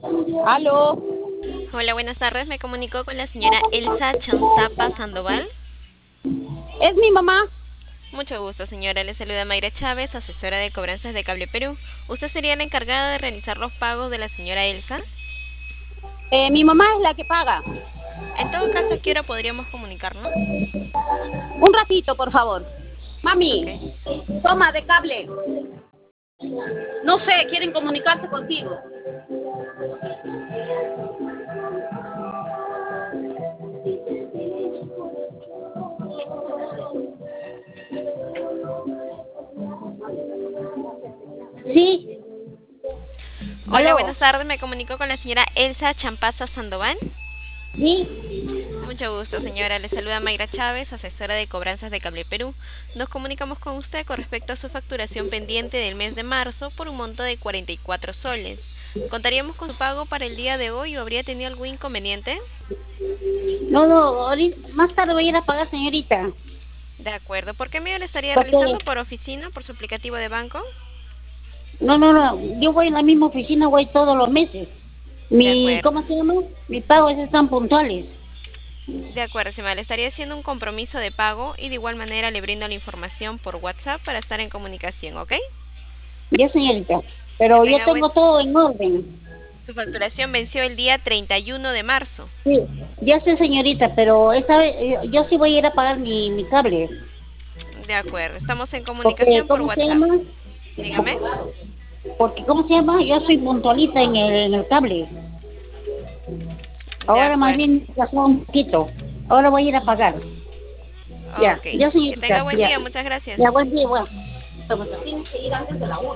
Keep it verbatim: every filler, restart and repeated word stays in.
Aló, Hola, buenas tardes. Me comunico con la señora Elsa Chanzapa Sandoval. es mi mamá. Mucho gusto, señora. Le saluda Mayra Chávez, asesora de cobranzas de Cable Perú. ¿Usted sería la encargada de realizar los pagos de la señora Elsa? Eh, mi mamá es la que paga. En todo caso, ¿a qué hora podríamos comunicarnos? Un ratito, por favor. Ok. Mami, toma de cable. No sé, quieren comunicarse contigo. Sí, Hola, aló. buenas tardes. Me comunico con la señora Elsa Champaza Sandoval. Sí, Mucho gusto, señora. Le saluda Mayra Chávez, asesora de cobranzas de Cable Perú. Nos comunicamos con usted con respecto a su facturación pendiente del mes de marzo por un monto de cuarenta y cuatro soles. ¿Contaríamos con su pago para el día de hoy o habría tenido algún inconveniente? no, no, ahorita, más tarde voy a ir a pagar, señorita. De acuerdo. ¿Por qué medio lo estaría realizando? Porque, ¿Por oficina? ¿Por su aplicativo de banco? no, no, no, yo voy en la misma oficina, voy todos los meses. De Mi, acuerdo. ¿cómo se llama? Mis pagos están puntuales. De acuerdo, señora. Le estaría haciendo un compromiso de pago y de igual manera le brindo la información por WhatsApp para estar en comunicación, ¿ok? Ya, señorita. Que Pero yo tenga buen... tengo todo en orden. Su facturación venció el día treinta y uno de marzo. Sí, ya sé, señorita, pero esta vez yo, yo sí voy a ir a pagar mi, mi cable. De acuerdo. Estamos en Porque, comunicación por ¿cómo se WhatsApp. llama? Dígame. Porque, ¿cómo se llama? Yo soy puntualita en el, en el cable. De Ahora más acuerdo. bien pasó un poquito. Ahora voy a ir a pagar. Ya, Ok. ya, Que tenga señorita, buen ya. día. Muchas gracias. Ya, buen día, bueno. Tienes que ir antes de la una.